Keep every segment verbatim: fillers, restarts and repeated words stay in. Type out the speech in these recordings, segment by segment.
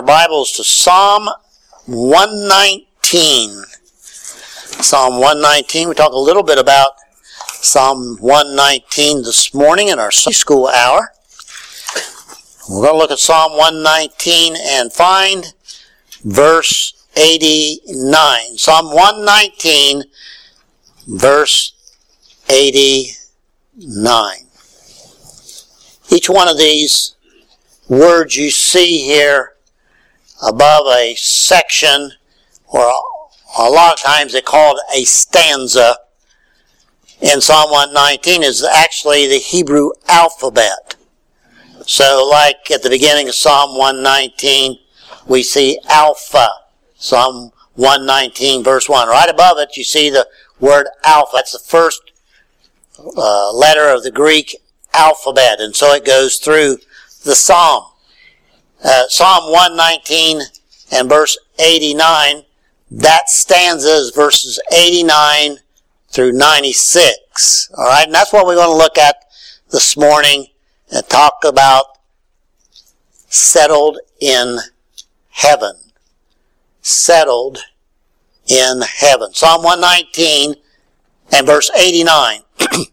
our Bibles to Psalm one nineteen. Psalm one nineteen. We talk a little bit about Psalm one nineteen this morning in our Sunday school hour. We're going to look at Psalm one nineteen and find verse eighty-nine. Psalm one nineteen, verse eighty-nine. Each one of these words you see here above a section, or a lot of times they're called a stanza, in Psalm one nineteen is actually the Hebrew alphabet. So like at the beginning of Psalm one nineteen, we see Alpha. Psalm one nineteen verse one. Right above it you see the word Alpha. That's the first uh, letter of the Greek alphabet. And so it goes through the Psalm. Uh, Psalm one nineteen and verse eighty-nine, that stanza is verses eighty-nine through ninety-six. Alright, and that's what we're going to look at this morning and talk about settled in heaven. Settled in heaven. Psalm one nineteen and verse eighty-nine.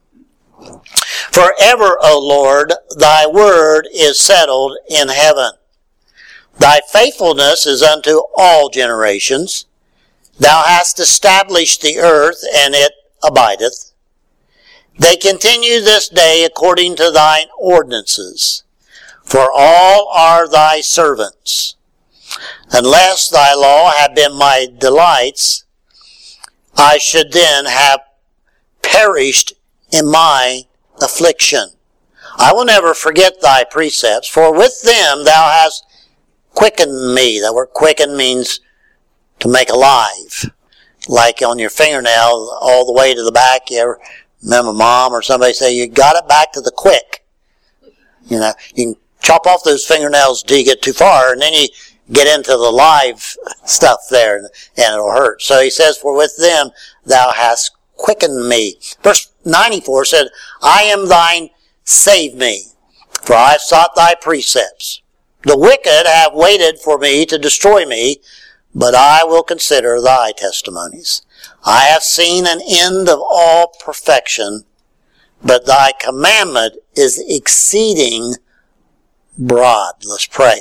Forever, O Lord, thy word is settled in heaven. Thy faithfulness is unto all generations. Thou hast established the earth, and it abideth. They continue this day according to thine ordinances. For all are thy servants. Unless thy law had been my delights, I should then have perished in my affliction. I will never forget thy precepts, for with them thou hast quickened me. That word quicken means to make alive. Like on your fingernail, all the way to the back. You ever remember mom or somebody say, you got it back to the quick. You know, you can chop off those fingernails till you get too far, and then you get into the live stuff there, and it'll hurt. So he says, for with them thou hast quickened me. Verse ninety-four said, I am thine, save me, for I have sought thy precepts. The wicked have waited for me to destroy me, but I will consider thy testimonies. I have seen an end of all perfection, but thy commandment is exceeding broad. Let's pray.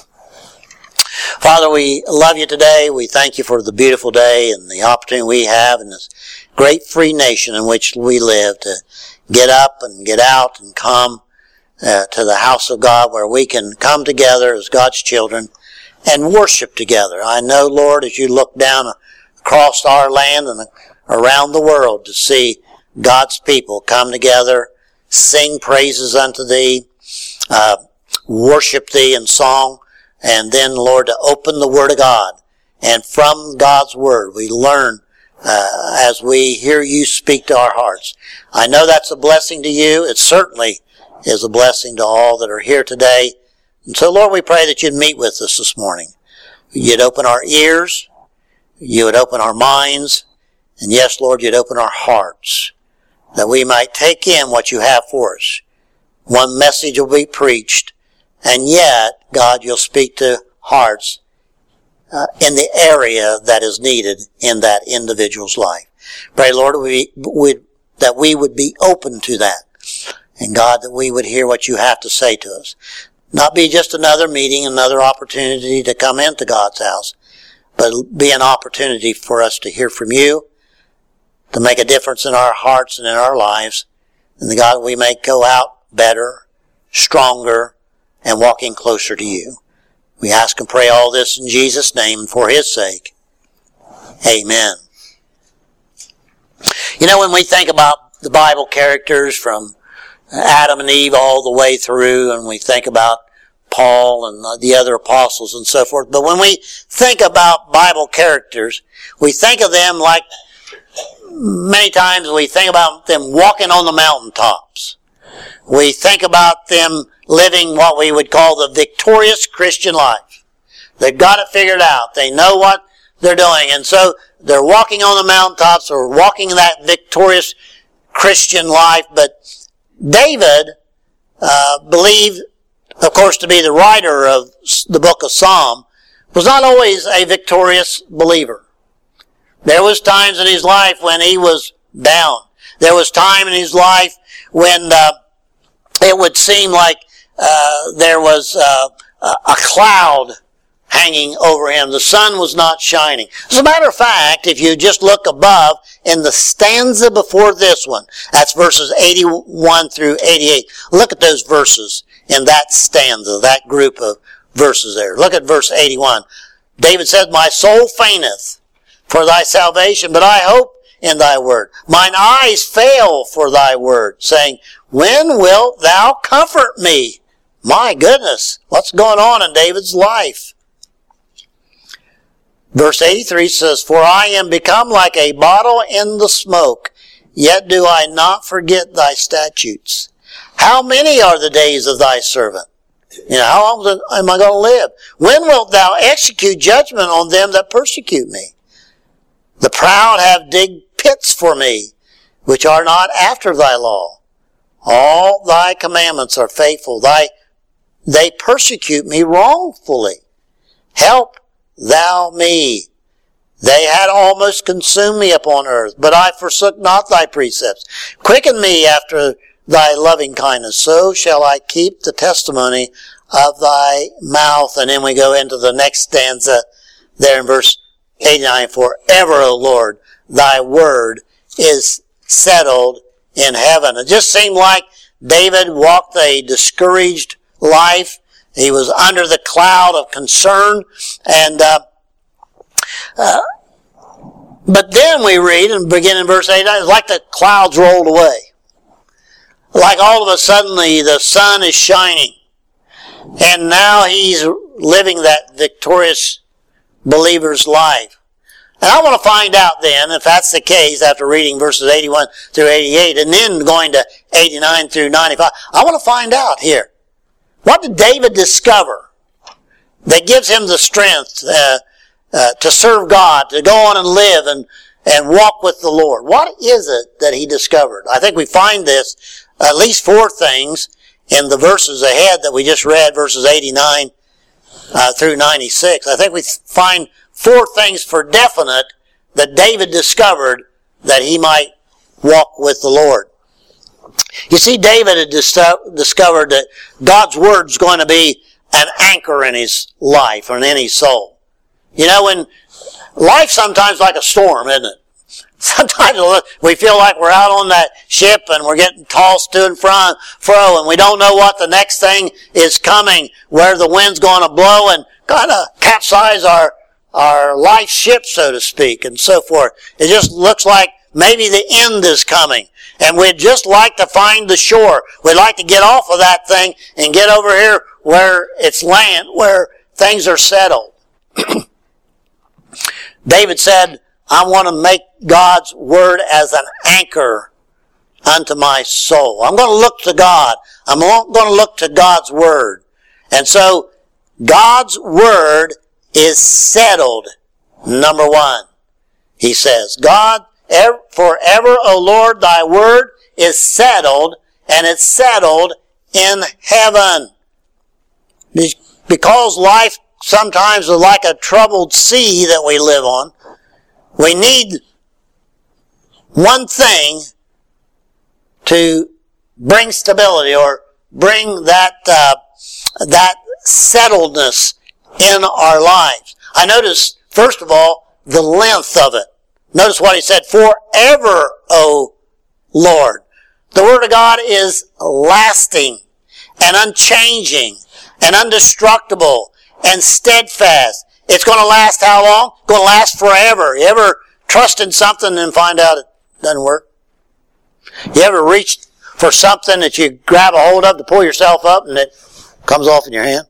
Father, we love you today. We thank you for the beautiful day and the opportunity we have in this great free nation in which we live to get up and get out and come uh, to the house of God, where we can come together as God's children and worship together. I know, Lord, as you look down across our land and around the world to see God's people come together, sing praises unto thee, uh, worship thee in song, and then, Lord, to open the Word of God. And from God's Word we learn uh, as we hear you speak to our hearts. I know that's a blessing to you. It certainly is a blessing to all that are here today. And so, Lord, we pray that you'd meet with us this morning. You'd open our ears. You would open our minds. And yes, Lord, you'd open our hearts, that we might take in what you have for us. One message will be preached, and yet, God, you'll speak to hearts uh, in the area that is needed in that individual's life. Pray, Lord, we, we, that we would be open to that. And God, that we would hear what you have to say to us. Not be just another meeting, another opportunity to come into God's house, but be an opportunity for us to hear from you, to make a difference in our hearts and in our lives. And the God, we may go out better, stronger, and walking closer to you. We ask and pray all this in Jesus' name and for his sake. Amen. You know, when we think about the Bible characters from Adam and Eve all the way through, and we think about Paul and the other apostles and so forth, but when we think about Bible characters, we think of them like many times we think about them walking on the mountaintops. We think about them living what we would call the victorious Christian life. They've got it figured out. They know what they're doing. And so they're walking on the mountaintops or walking that victorious Christian life. But David uh, believed, of course, to be the writer of the book of Psalm, was not always a victorious believer. There was times in his life when he was down. There was time in his life when uh, it would seem like uh, there was uh, a cloud hanging over him. The sun was not shining. As a matter of fact, if you just look above in the stanza before this one, that's verses eighty-one through eighty-eight. Look at those verses in that stanza, that group of verses there. Look at verse eighty-one. David said, "My soul fainteth for thy salvation, but I hope in thy word. Mine eyes fail for thy word, saying, when wilt thou comfort me?" My goodness, what's going on in David's life? Verse eighty-three says, "For I am become like a bottle in the smoke, yet do I not forget thy statutes. How many are the days of thy servant? You know, how long am I going to live? When wilt thou execute judgment on them that persecute me? The proud have digged pits for me, which are not after thy law. All thy commandments are faithful. Thy, they persecute me wrongfully. Help thou me. They had almost consumed me upon earth, but I forsook not thy precepts. Quicken me after thy loving kindness, so shall I keep the testimony of thy mouth." And then we go into the next stanza there in verse eighty-nine. "Forever, O Lord, thy word is settled in heaven." It just seemed like David walked a discouraged life. He was under the cloud of concern. And uh, uh, but then we read, and begin in verse eighty-nine, it's like the clouds rolled away. Like all of a sudden the, the sun is shining. And now he's living that victorious believer's life. And I want to find out then, if that's the case, after reading verses eighty-one through eighty-eight, and then going to eighty-nine through ninety-five, I want to find out here. What did David discover that gives him the strength uh, uh, to serve God, to go on and live and, and walk with the Lord? What is it that he discovered? I think we find this, at least four things, in the verses ahead that we just read, verses eighty-nine uh, through ninety-six. I think we find four things for definite that David discovered that he might walk with the Lord. You see, David had dis- discovered that God's Word is going to be an anchor in his life or in his soul. You know, when life sometimes like a storm, isn't it? Sometimes we feel like we're out on that ship and we're getting tossed to and fro, fro and we don't know what the next thing is coming, where the wind's going to blow and kind of capsize our our life ship, so to speak, and so forth. It just looks like maybe the end is coming. And we'd just like to find the shore. We'd like to get off of that thing and get over here where it's land, where things are settled. David said, I want to make God's Word as an anchor unto my soul. I'm going to look to God. I'm going to look to God's Word. And so, God's Word is settled, number one. He says, God, forever, O Lord, thy word is settled, and it's settled in heaven. Because life sometimes is like a troubled sea that we live on, we need one thing to bring stability or bring that uh, that settledness in our lives. I notice, first of all, the length of it. Notice what he said, forever, O Lord. The Word of God is lasting and unchanging and indestructible and steadfast. It's going to last how long? It's going to last forever. You ever trust in something and find out it doesn't work? You ever reached for something that you grab a hold of to pull yourself up and it comes off in your hand?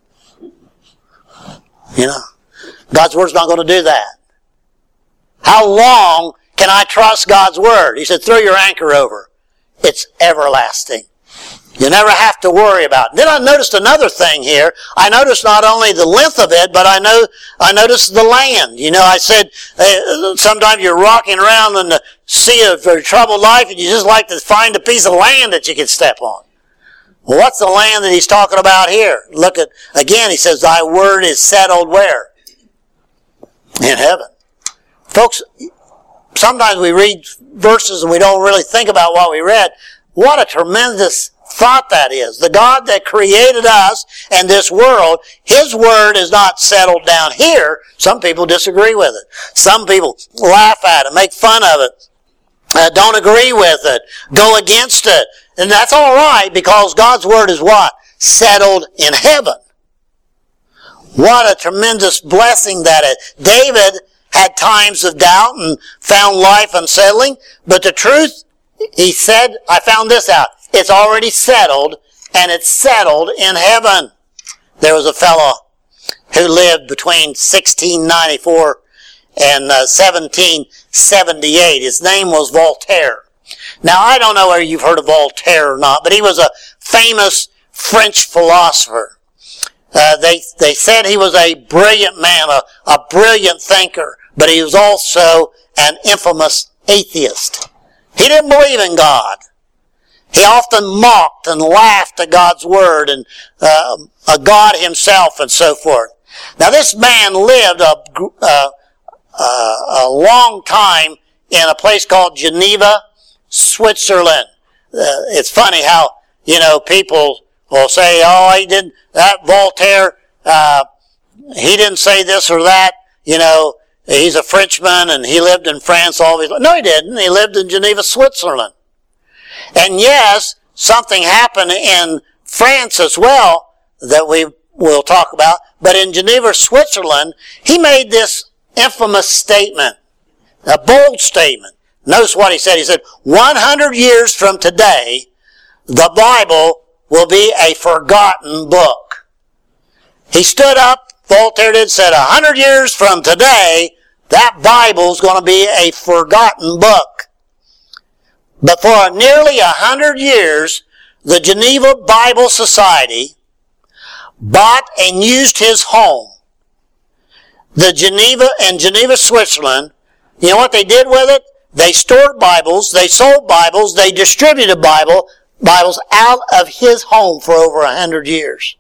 You know, God's Word's not going to do that. How long can I trust God's Word? He said, throw your anchor over. It's everlasting. You never have to worry about it. Then I noticed another thing here. I noticed not only the length of it, but I know I noticed the land. You know, I said uh, sometimes you're rocking around in the sea of a troubled life and you just like to find a piece of land that you can step on. Well, what's the land that he's talking about here? Look at, again, he says, thy word is settled where? in heaven. Folks, sometimes we read verses and we don't really think about what we read. What a tremendous thought that is. The God that created us and this world, His Word is not settled down here. Some people disagree with it. Some people laugh at it, make fun of it, uh, don't agree with it, go against it. And that's all right, because God's Word is what? Settled in heaven. What a tremendous blessing that is. David had times of doubt and found life unsettling, but the truth, he said, I found this out. It's already settled, and it's settled in heaven. There was a fellow who lived between sixteen ninety-four and uh, seventeen seventy-eight. His name was Voltaire. Now, I don't know whether you've heard of Voltaire or not, but he was a famous French philosopher. Uh, they they said he was a brilliant man, a, a brilliant thinker, but he was also an infamous atheist. He didn't believe in God. He often mocked and laughed at God's Word and uh, a God Himself and so forth. Now, this man lived a, uh, uh, a long time in a place called Geneva, Switzerland. Uh, it's funny how, you know, people will say, oh, he didn't, that Voltaire, uh, he didn't say this or that, you know, he's a Frenchman and he lived in France all his life. No, he didn't. He lived in Geneva, Switzerland. And yes, something happened in France as well that we will talk about, but in Geneva, Switzerland, he made this infamous statement, a bold statement. Notice what he said. He said, one hundred years from today, the Bible will be a forgotten book. He stood up, Voltaire did, said, a hundred years from today, that Bible's going to be a forgotten book. But for nearly a hundred years, the Geneva Bible Society bought and used his home. The Geneva and Geneva, Switzerland, you know what they did with it? They stored Bibles, they sold Bibles, they distributed Bible, Bibles out of his home for over a hundred years.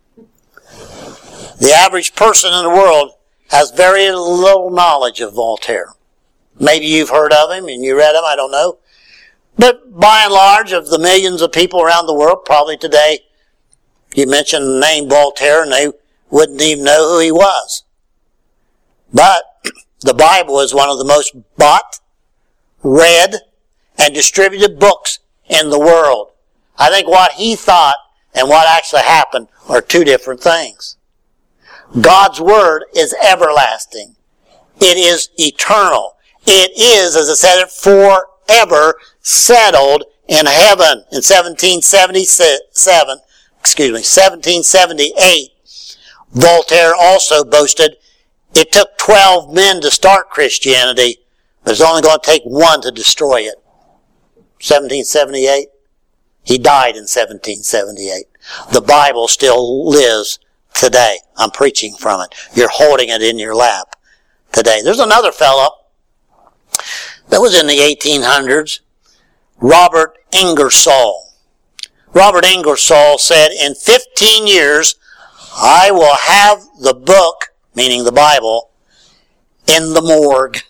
The average person in the world has very little knowledge of Voltaire. Maybe you've heard of him and you read him, I don't know. But by and large, of the millions of people around the world, probably today, you mention the name Voltaire and they wouldn't even know who he was. But the Bible is one of the most bought, read, and distributed books in the world. I think what he thought and what actually happened are two different things. God's Word is everlasting. It is eternal. It is, as I said, forever settled in heaven. In seventeen seventy-seven, excuse me, seventeen seventy-eight, Voltaire also boasted it took twelve men to start Christianity, but it's only going to take one to destroy it. seventeen seventy-eight, he died in seventeen seventy-eight. The Bible still lives today. I'm preaching from it. You're holding it in your lap today. There's another fellow that was in the eighteen hundreds, Robert Ingersoll. Robert Ingersoll said, in fifteen years, I will have the book, meaning the Bible, in the morgue.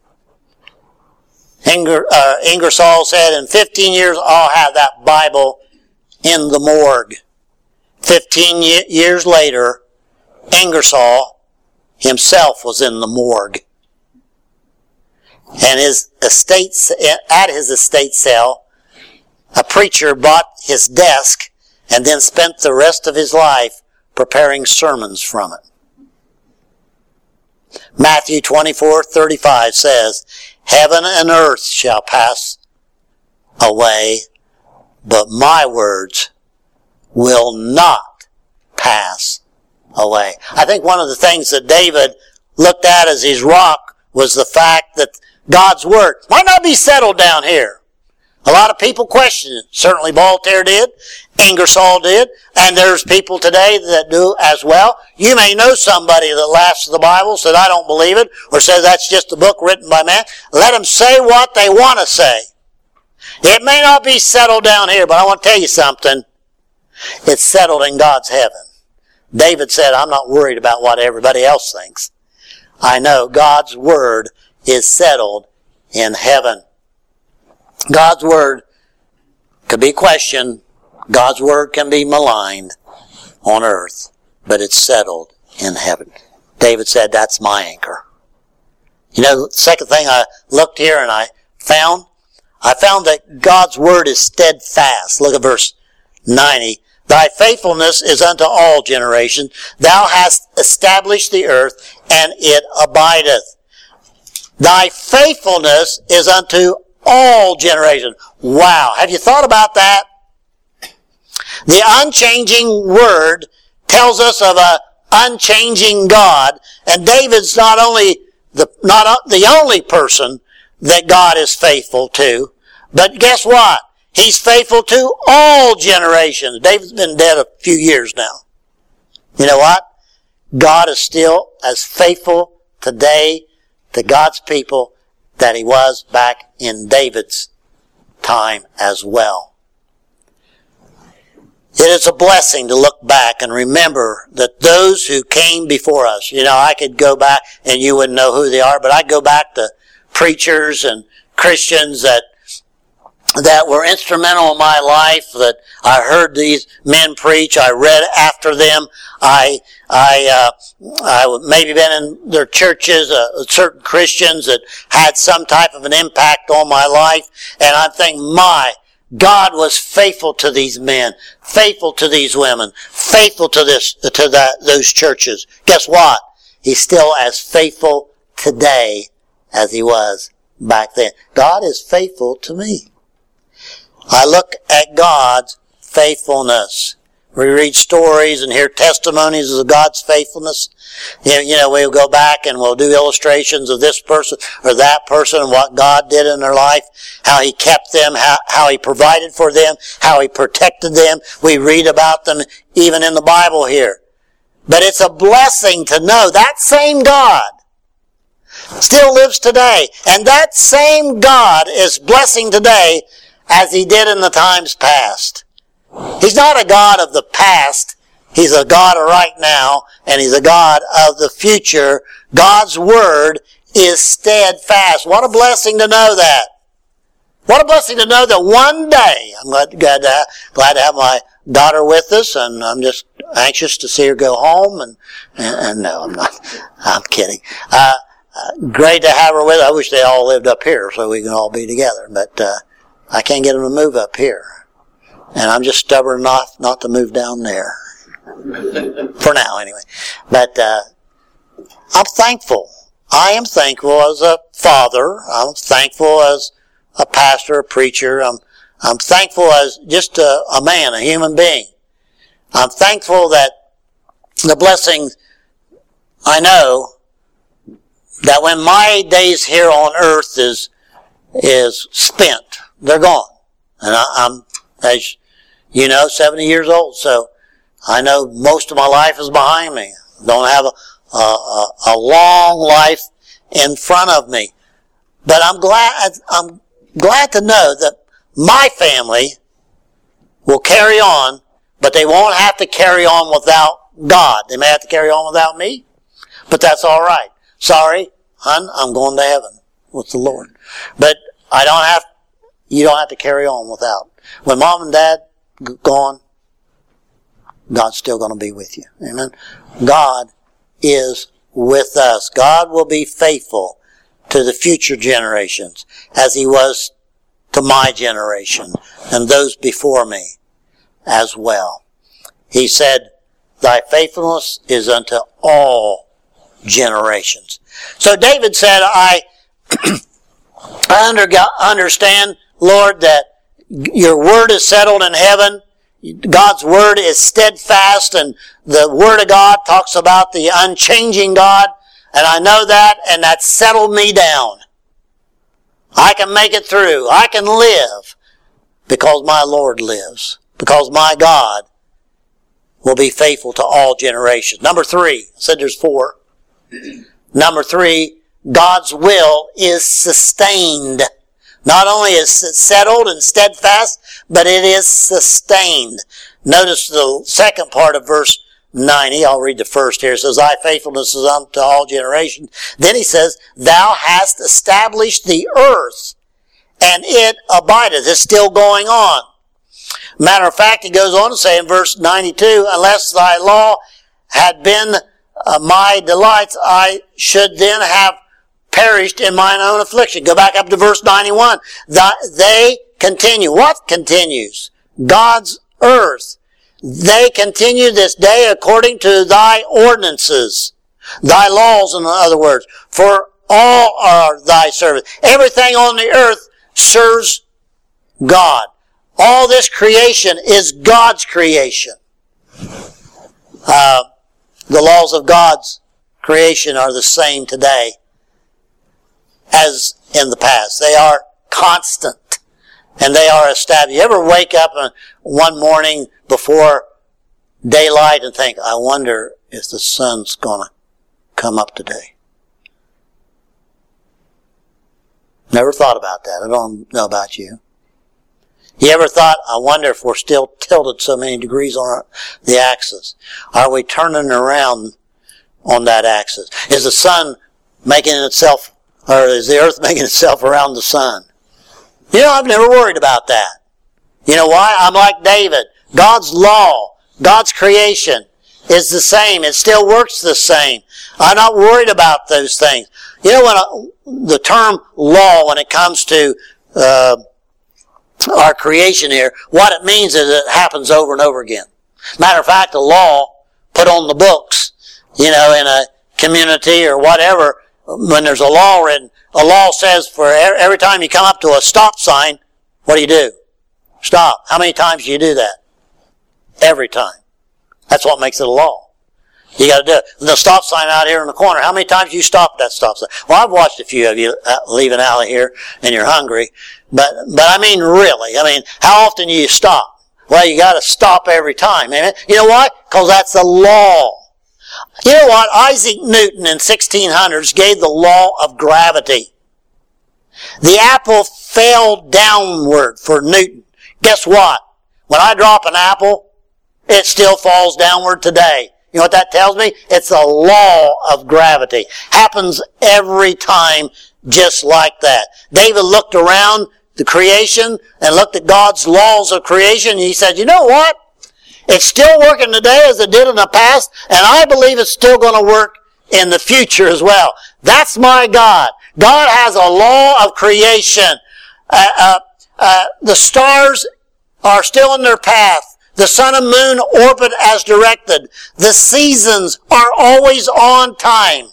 Inger, uh, Ingersoll said, in fifteen years, I'll have that Bible in the morgue. Fifteen ye- years later, Ingersoll himself was in the morgue. And his estate, at his estate sale, a preacher bought his desk and then spent the rest of his life preparing sermons from it. Matthew twenty-four thirty-five says, heaven and earth shall pass away, but my words will not pass away. I think one of the things that David looked at as his rock was the fact that God's Word might not be settled down here. A lot of people question it. Certainly Voltaire did, Ingersoll did, and there's people today that do as well. You may know somebody that laughs at the Bible, said I don't believe it, or says that's just a book written by man. Let them say what they want to say. It may not be settled down here, but I want to tell you something. It's settled in God's heaven. David said, I'm not worried about what everybody else thinks. I know God's Word is settled in heaven. God's Word could be questioned. God's Word can be maligned on earth, but it's settled in heaven. David said, that's my anchor. You know, the second thing I looked here and I found, I found that God's Word is steadfast. Look at verse ninety. Thy faithfulness is unto all generations. Thou hast established the earth, and it abideth. Thy faithfulness is unto all generations. Wow. Have you thought about that? The unchanging Word tells us of an unchanging God, and David's not only the, not the only person that God is faithful to, but guess what? He's faithful to all generations. David's been dead a few years now. You know what? God is still as faithful today to God's people that he was back in David's time as well. It is a blessing to look back and remember that those who came before us, you know, I could go back and you wouldn't know who they are, but I'd go back to preachers and Christians that that were instrumental in my life, that I heard these men preach, I read after them, I, I, uh, I maybe been in their churches, uh, certain Christians that had some type of an impact on my life, and I think, my, God was faithful to these men, faithful to these women, faithful to this, to that, those churches. Guess what? He's still as faithful today as he was back then. God is faithful to me. I look at God's faithfulness. We read stories and hear testimonies of God's faithfulness. You know, we'll go back and we'll do illustrations of this person or that person and what God did in their life, how he kept them, how, how he provided for them, how he protected them. We read about them even in the Bible here. But it's a blessing to know that same God still lives today. And that same God is blessing today as he did in the times past. He's not a God of the past. He's a God of right now, and he's a God of the future. God's Word is steadfast. What a blessing to know that. What a blessing to know that one day, I'm glad, glad, to, glad to have my daughter with us, and I'm just anxious to see her go home, and, and, and no, I'm not, I'm kidding. Uh, uh, great to have her with us. I wish they all lived up here so we can all be together, but, uh, I can't get them to move up here. And I'm just stubborn enough not to move down there. For now, anyway. But, uh, I'm thankful. I am thankful as a father. I'm thankful as a pastor, a preacher. I'm, I'm thankful as just a, a man, a human being. I'm thankful that the blessings I know that when my days here on earth is, is spent, they're gone. And I, I'm, as you know, seventy years old, so I know most of my life is behind me. Don't have a, a, a long life in front of me. But I'm glad, I'm glad to know that my family will carry on, but they won't have to carry on without God. They may have to carry on without me, but that's all right. Sorry, hon, I'm going to heaven with the Lord. But I don't have You don't have to carry on without. When mom and dad g- gone, God's still going to be with you. Amen. God is with us. God will be faithful to the future generations as he was to my generation and those before me as well. He said, thy faithfulness is unto all generations. So David said, I, I under, understand, Lord, that your Word is settled in heaven. God's Word is steadfast, and the Word of God talks about the unchanging God, and I know that, and that settled me down. I can make it through. I can live because my Lord lives, because my God will be faithful to all generations. Number three, I said there's four. Number three, God's will is sustained. Not only is it settled and steadfast, but it is sustained. Notice the second part of verse ninety, I'll read the first here. It says, thy faithfulness is unto all generations. Then he says, thou hast established the earth, and it abideth. It's still going on. Matter of fact, he goes on to say in verse ninety-two, unless thy law had been uh, my delights, I should then have perished in mine own affliction. Go back up to verse ninety-one. The, they continue. What continues? God's earth. They continue this day according to thy ordinances, thy laws, in other words, for all are thy servants. Everything on the earth serves God. All this creation is God's creation. Uh, the laws of God's creation are the same today as in the past. They are constant, and they are established. You ever wake up one morning before daylight and think, I wonder if the sun's going to come up today? Never thought about that. I don't know about you. You ever thought, I wonder if we're still tilted so many degrees on our, the axis? Are we turning around on that axis? Is the sun making itself, or is the earth making itself around the sun? You know, I've never worried about that. You know why? I'm like David. God's law, God's creation is the same. It still works the same. I'm not worried about those things. You know, when I, the term law, when it comes to uh, our creation here, what it means is it happens over and over again. Matter of fact, a law put on the books, you know, in a community or whatever, when there's a law written, a law says for every time you come up to a stop sign, what do you do? Stop. How many times do you do that? Every time. That's what makes it a law. You got to do it. The stop sign out here in the corner, how many times do you stop at that stop sign? Well, I've watched a few of you leaving out of here and you're hungry, but but I mean really, I mean, how often do you stop? Well, you got to stop every time. Amen. You know why? Because that's the law. You know what? Isaac Newton in sixteen hundreds gave the law of gravity. The apple fell downward for Newton. Guess what? When I drop an apple, it still falls downward today. You know what that tells me? It's a law of gravity. Happens every time just like that. David looked around the creation and looked at God's laws of creation, and he said, you know what? It's still working today as it did in the past, and I believe it's still going to work in the future as well. That's my God. God has a law of creation. Uh, uh, uh, the stars are still in their path. The sun and moon orbit as directed. The seasons are always on time.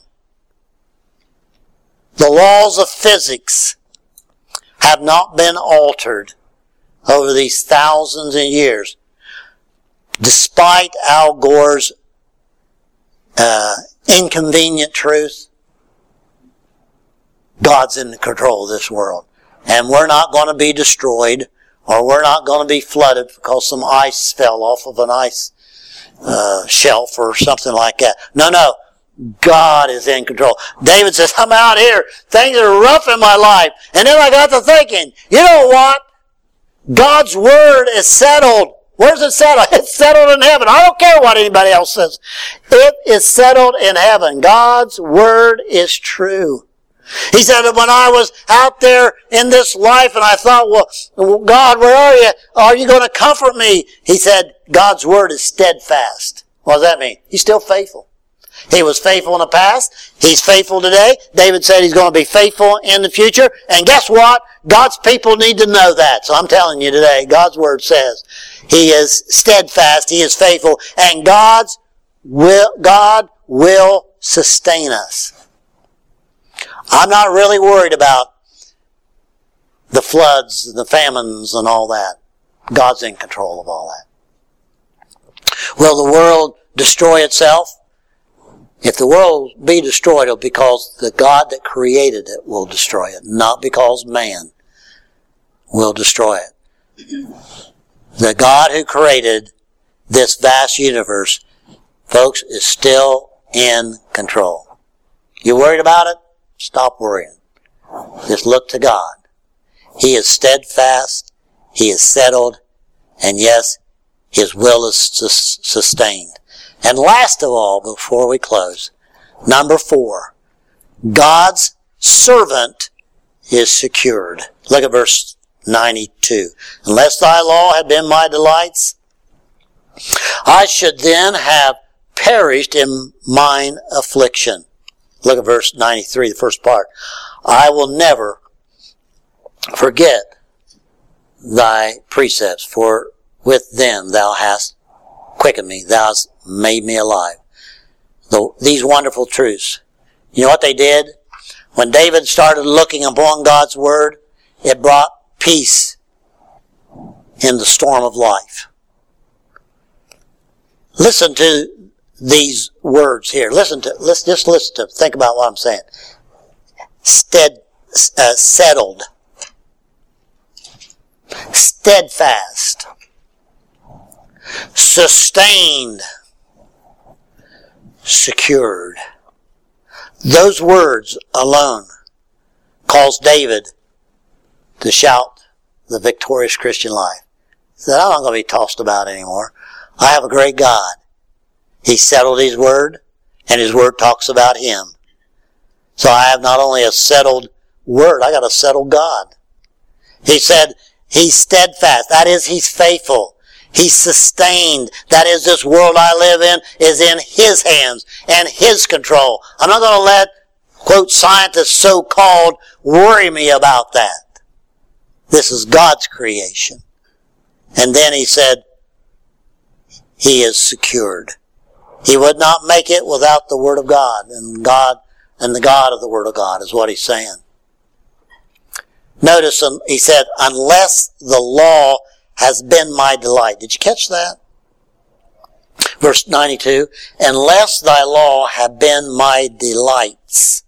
The laws of physics have not been altered over these thousands of years. Despite Al Gore's uh, inconvenient truth, God's in control of this world. And we're not going to be destroyed, or we're not going to be flooded because some ice fell off of an ice uh, shelf or something like that. No, no. God is in control. David says, I'm out here. Things are rough in my life. And then I got to thinking, you know what? God's word is settled. Where's it settled? It's settled in heaven. I don't care what anybody else says. It is settled in heaven. God's word is true. He said that when I was out there in this life and I thought, well, God, where are you? Are you going to comfort me? He said, God's word is steadfast. What does that mean? He's still faithful. He was faithful in the past. He's faithful today. David said he's going to be faithful in the future. And guess what? God's people need to know that. So I'm telling you today, God's word says he is steadfast, he is faithful, and God's will, God will sustain us. I'm not really worried about the floods, the famines, and all that. God's in control of all that. Will the world destroy itself? If the world be destroyed, it'll be because the God that created it will destroy it, not because man will destroy it. The God who created this vast universe, folks, is still in control. You worried about it? Stop worrying. Just look to God. He is steadfast, he is settled, and yes, his will is sustained. And last of all, before we close, number four, God's servant is secured. Look at verse ninety-two. Unless thy law had been my delights, I should then have perished in mine affliction. Look at verse ninety-three, the first part. I will never forget thy precepts, for with them thou hast quickened me, thou hast made me alive. The, these wonderful truths. You know what they did? When David started looking upon God's Word, it brought peace in the storm of life. Listen to these words here. Listen to, let's just listen to, think about what I'm saying. Stead, uh, settled. Steadfast. Sustained. Secured. Those words alone caused David to shout the victorious Christian life. He said, I'm not going to be tossed about anymore. I have a great God. He settled His Word, and His Word talks about Him. So I have not only a settled Word, I got a settled God. He said, He's steadfast. That is, He's faithful. He's sustained. That is, this world I live in is in His hands and His control. I'm not going to let, quote, scientists so-called worry me about that. This is God's creation. And then he said, He is secured. He would not make it without the Word of God. And God, and the God of the Word of God is what he's saying. Notice he said, unless the law has been my delight. Did you catch that? Verse ninety-two, unless thy law have been my delights.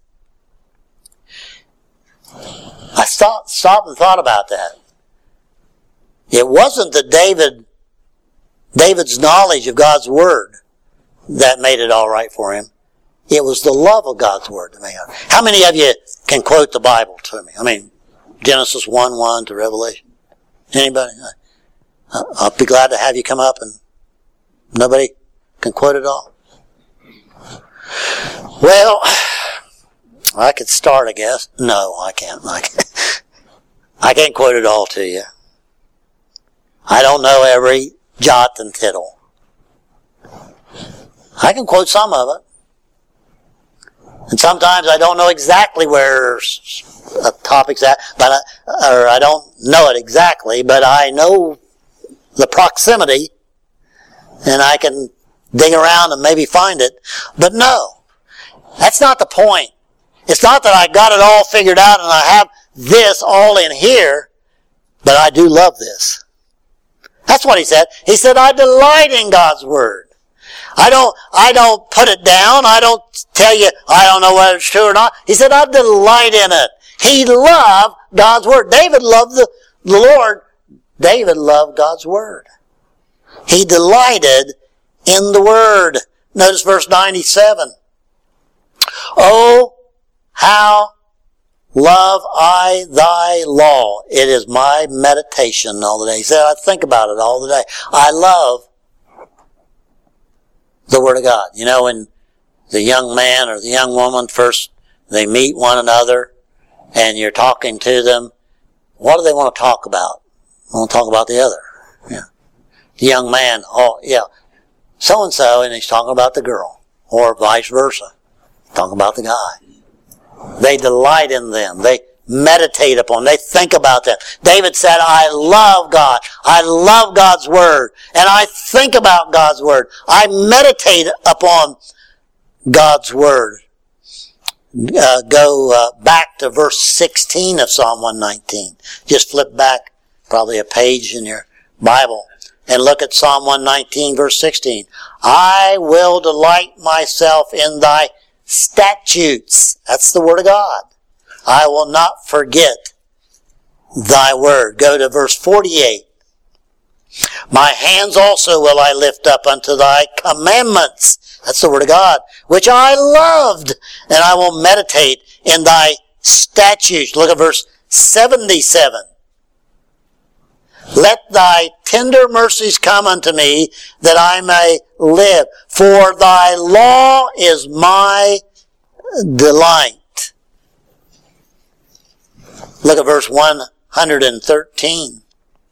I stopped, stopped and thought about that. It wasn't that David, David's knowledge of God's Word that made it all right for him. It was the love of God's Word that made it. How many of you can quote the Bible to me? I mean, Genesis one one to Revelation. Anybody? I'll be glad to have you come up, and nobody can quote it all. Well, I could start, I guess. No, I can't. I can't, I can't quote it all to you. I don't know every jot and tittle. I can quote some of it. And sometimes I don't know exactly where a topic's at, but I, or I don't know it exactly, but I know the proximity, and I can dig around and maybe find it. But no, that's not the point. It's not that I got it all figured out and I have this all in here, but I do love this. That's what he said. He said, I delight in God's Word. I don't, I don't put it down. I don't tell you, I don't know whether it's true or not. He said, I delight in it. He loved God's Word. David loved the, the Lord. David loved God's Word. He delighted in the Word. Notice verse ninety-seven. Oh, how love I thy law. It is my meditation all the day. He said, I think about it all the day. I love the Word of God. You know, when the young man or the young woman first, they meet one another and you're talking to them, what do they want to talk about? They want to talk about the other. Yeah. The young man, oh, yeah, so-and-so, and he's talking about the girl. Or vice versa. Talking about the guy. They delight in them. They meditate upon them. They think about them. David said, I love God. I love God's Word. And I think about God's Word. I meditate upon God's Word. Uh, go uh, back to verse sixteen of Psalm one nineteen. Just flip back probably a page in your Bible and look at Psalm one nineteen verse sixteen. I will delight myself in thy statutes. That's the Word of God. I will not forget thy word. Go to verse forty-eight. My hands also will I lift up unto thy commandments. That's the Word of God, which I loved, and I will meditate in thy statutes. Look at verse seventy-seven. Let thy tender mercies come unto me, that I may live. For thy law is my delight. Look at verse one hundred thirteen.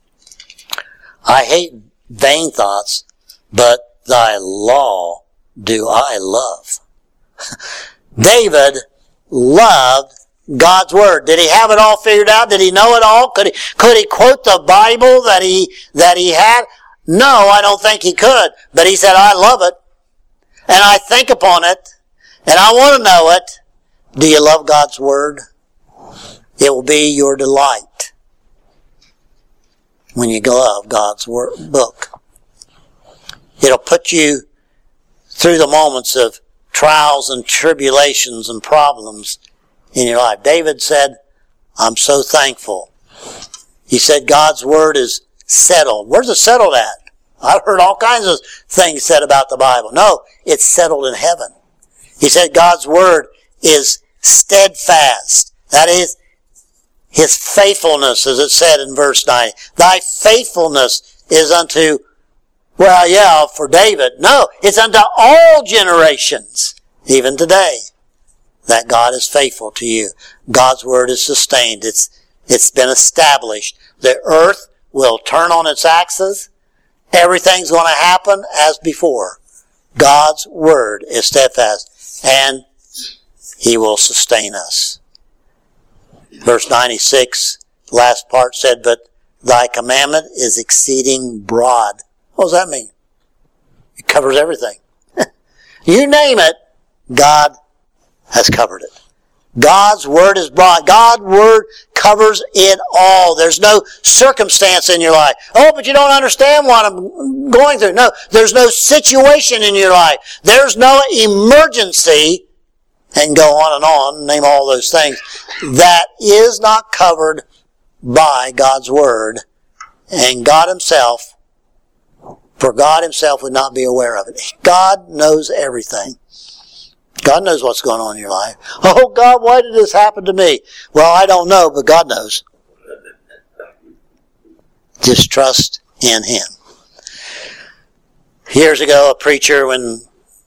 I hate vain thoughts, but thy law do I love. David loved God's Word. Did he have it all figured out? Did he know it all? Could he, could he quote the Bible that he, that he had? No, I don't think he could. But he said, I love it. And I think upon it. And I want to know it. Do you love God's Word? It will be your delight when you love God's word, book. It'll put you through the moments of trials and tribulations and problems in your life. David said, I'm so thankful. He said God's Word is settled. Where's it settled at? I've heard all kinds of things said about the Bible. No, it's settled in heaven. He said God's Word is steadfast. That is, His faithfulness, as it said in verse nine. Thy faithfulness is unto, well, yeah, for David. No, it's unto all generations, even today, that God is faithful to you. God's Word is sustained. It's, it's been established. The earth will turn on its axis. Everything's going to happen as before. God's Word is steadfast, and He will sustain us. Verse ninety-six, last part said, but thy commandment is exceeding broad. What does that mean? It covers everything. You name it, God has covered it. God's Word is broad. God's Word covers it all. There's no circumstance in your life. Oh, but you don't understand what I'm going through. No, there's no situation in your life. There's no emergency, and go on and on, name all those things, that is not covered by God's Word. And God Himself, for God Himself would not be aware of it. God knows everything. God knows what's going on in your life. Oh, God, why did this happen to me? Well, I don't know, but God knows. Just trust in Him. Years ago, a preacher, when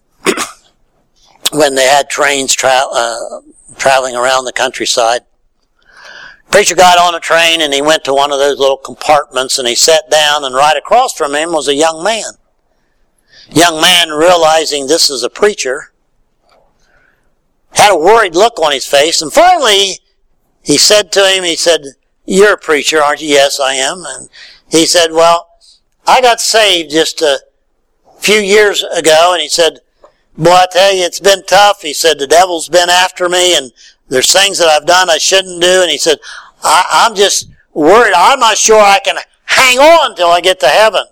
when they had trains tra- uh, traveling around the countryside, preacher got on a train and he went to one of those little compartments and he sat down, and right across from him was a young man. Young man, realizing this is a preacher, had a worried look on his face, and finally he said to him, he said, you're a preacher, aren't you? Yes, I am. And he said, well, I got saved just a few years ago. And he said, boy, I tell you, it's been tough. He said, the devil's been after me, and there's things that I've done I shouldn't do. And he said, I, I'm just worried. I'm not sure I can hang on till I get to heaven.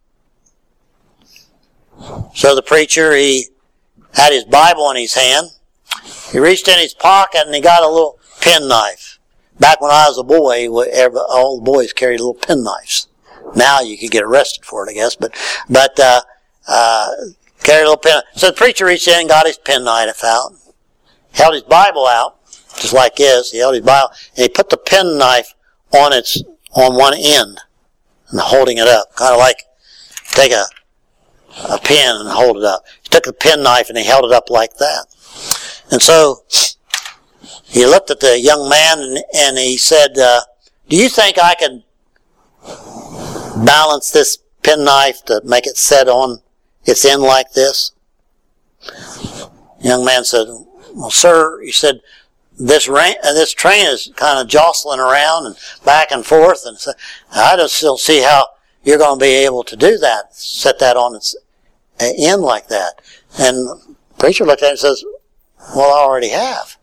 So the preacher, he had his Bible in his hand. He reached in his pocket and he got a little penknife. Back when I was a boy, all the boys carried little penknives. Now you could get arrested for it, I guess. But, but, uh, uh, carried a little pen. So the preacher reached in and got his penknife out. Held his Bible out, just like this. He held his Bible, and he put the penknife on its, on one end, and holding it up. Kind of like, take a, a pen and hold it up. He took the penknife and he held it up like that. And so, he looked at the young man and, and he said, uh, do you think I can balance this penknife to make it set on its end like this? The young man said, well, sir, he said, this rain, uh, this train is kind of jostling around and back and forth, and so I just don't see how you're going to be able to do that, set that on its end like that. And the preacher looked at him and says, well, I already have.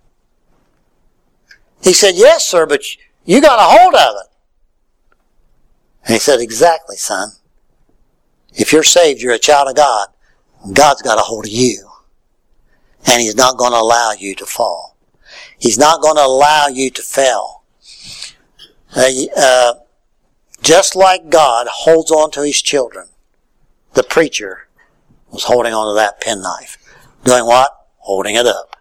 He said, yes, sir, but you got a hold of it. And he said, exactly, son. If you're saved, you're a child of God. God's got a hold of you. And He's not going to allow you to fall. He's not going to allow you to fail. Uh, uh, just like God holds on to His children, the preacher was holding on to that penknife. Doing what? Holding it up.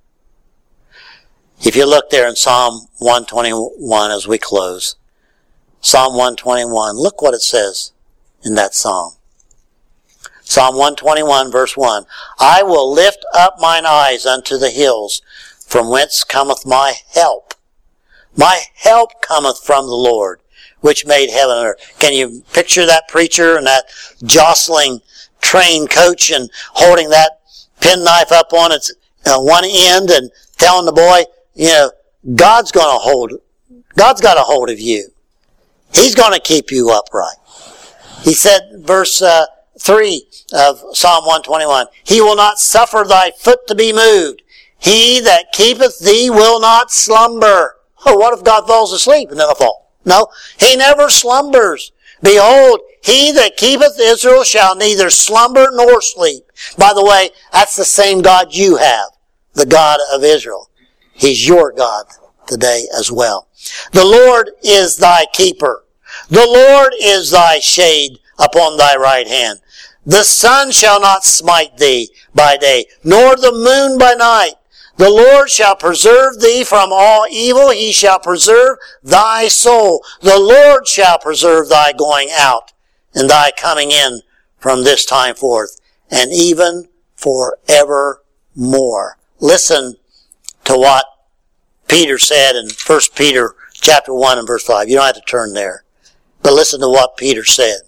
If you look there in Psalm one twenty-one as we close, Psalm one twenty-one. Look what it says in that psalm. Psalm one twenty-one verse one. I will lift up mine eyes unto the hills, from whence cometh my help. My help cometh from the Lord, which made heaven and earth. Can you picture that preacher and that jostling train coach and holding that penknife up on its uh, one end and telling the boy, you know, God's going to hold, God's got a hold of you. He's going to keep you upright. He said, verse uh, three of Psalm one twenty-one, He will not suffer thy foot to be moved. He that keepeth thee will not slumber. Oh, what if God falls asleep and then a fall? No, He never slumbers. Behold, He that keepeth Israel shall neither slumber nor sleep. By the way, that's the same God you have, the God of Israel. He's your God today as well. The Lord is thy keeper. The Lord is thy shade upon thy right hand. The sun shall not smite thee by day, nor the moon by night. The Lord shall preserve thee from all evil. He shall preserve thy soul. The Lord shall preserve thy going out and thy coming in from this time forth, and even forevermore. Listen to what Peter said in First Peter chapter one and verse five. You don't have to turn there. But listen to what Peter said.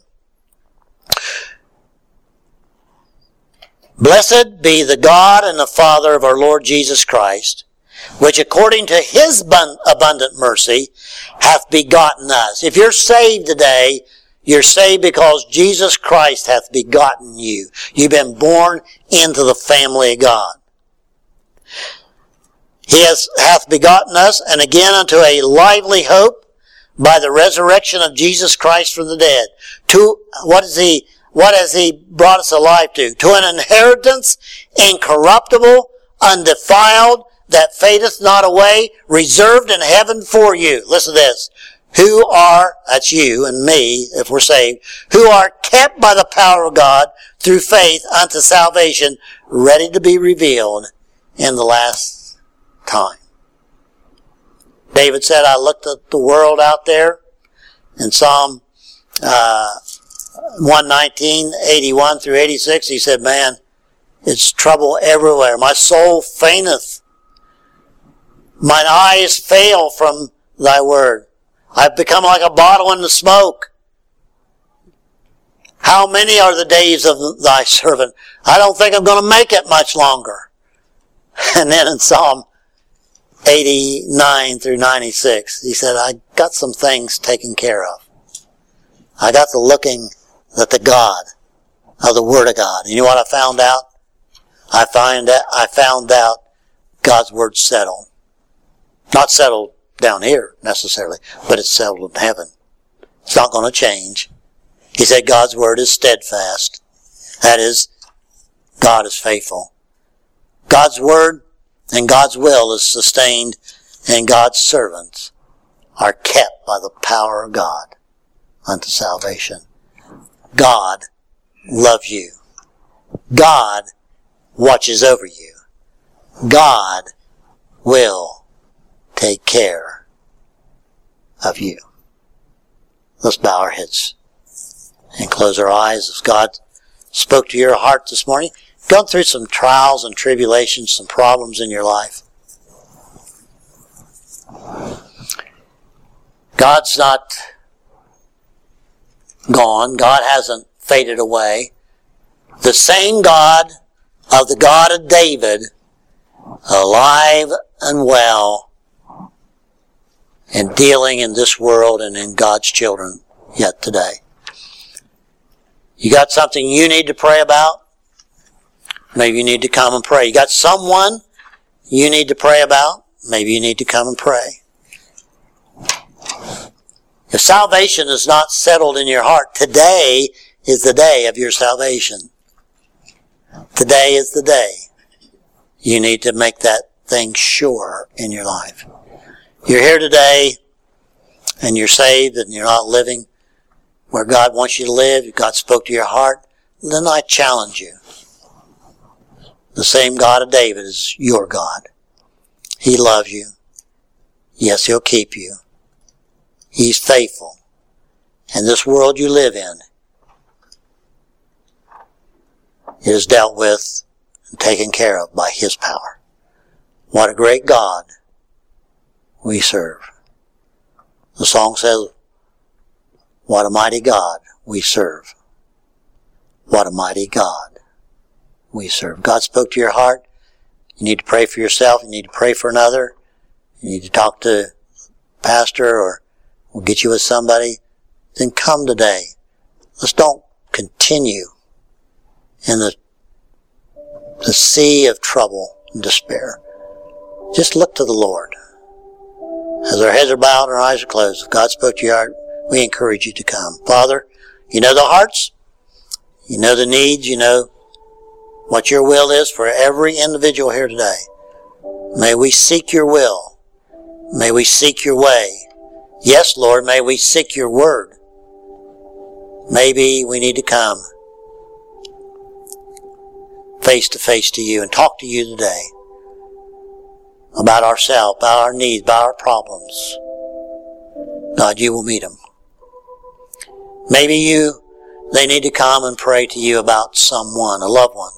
Blessed be the God and the Father of our Lord Jesus Christ, which according to His abundant mercy hath begotten us. If you're saved today, you're saved because Jesus Christ hath begotten you. You've been born into the family of God. He has, hath begotten us, and again unto a lively hope by the resurrection of Jesus Christ from the dead. To, what is He, what has He brought us alive to? To an inheritance incorruptible, undefiled, that fadeth not away, reserved in heaven for you. Listen to this. Who are, that's you and me, if we're saved, who are kept by the power of God through faith unto salvation, ready to be revealed in the last time. David said, I looked at the world out there in Psalm uh, one nineteen, eighty-one through eighty-six. He said, man, it's trouble everywhere. My soul fainteth. Mine eyes fail from thy word. I've become like a bottle in the smoke. How many are the days of thy servant? I don't think I'm going to make it much longer. And then in Psalm eighty-nine through ninety-six, he said, I got some things taken care of. I got the looking at the God of the Word of God. And you know what I found out? I find out, I found out God's Word settled. Not settled down here necessarily, but it's settled in heaven. It's not going to change. He said God's Word is steadfast. That is, God is faithful. God's Word and God's will is sustained, and God's servants are kept by the power of God unto salvation. God loves you. God watches over you. God will take care of you. Let's bow our heads and close our eyes as God spoke to your heart this morning. Gone through some trials and tribulations, some problems in your life. God's not gone. God hasn't faded away. The same God of the God of David, alive and well, and dealing in this world and in God's children yet today. You got something you need to pray about? Maybe you need to come and pray. You got someone you need to pray about? Maybe you need to come and pray. If salvation is not settled in your heart, today is the day of your salvation. Today is the day. You need to make that thing sure in your life. You're here today and you're saved and you're not living where God wants you to live. God spoke to your heart. Then I challenge you. The same God of David is your God. He loves you. Yes, He'll keep you. He's faithful. and this world you live in is dealt with and taken care of by His power. What a great God we serve. The song says, what a mighty God we serve. What a mighty God we serve. God spoke to your heart. You need to pray for yourself. You need to pray for another. You need to talk to a pastor, or we'll get you with somebody. Then come today. Let's don't continue in the, the sea of trouble and despair. Just look to the Lord. As our heads are bowed and our eyes are closed, if God spoke to your heart, we encourage you to come. Father, you know the hearts. You know the needs. You know what your will is for every individual here today. May we seek your will. May we seek your way. Yes, Lord, may we seek your word. Maybe we need to come face to face to you and talk to you today about ourselves, about our needs, about our problems. God, you will meet them. Maybe you, they need to come and pray to you about someone, a loved one.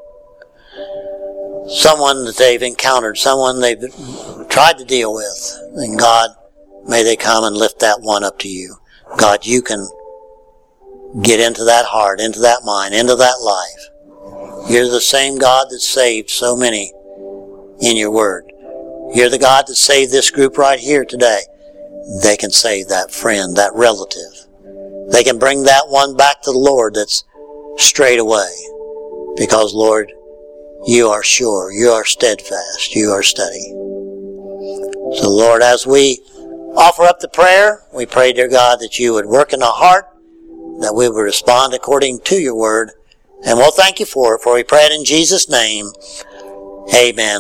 Someone that they've encountered, someone they've tried to deal with. And God, may they come and lift that one up to you. God, you can get into that heart, into that mind, into that life. You're the same God that saved so many in your word. You're the God that saved this group right here today. They can save that friend, that relative. They can bring that one back to the Lord that's strayed away. Because, Lord, you are sure, you are steadfast, you are steady. So, Lord, as we offer up the prayer, we pray, dear God, that you would work in our heart, that we would respond according to your word. And we'll thank you for it, for we pray it in Jesus' name. Amen.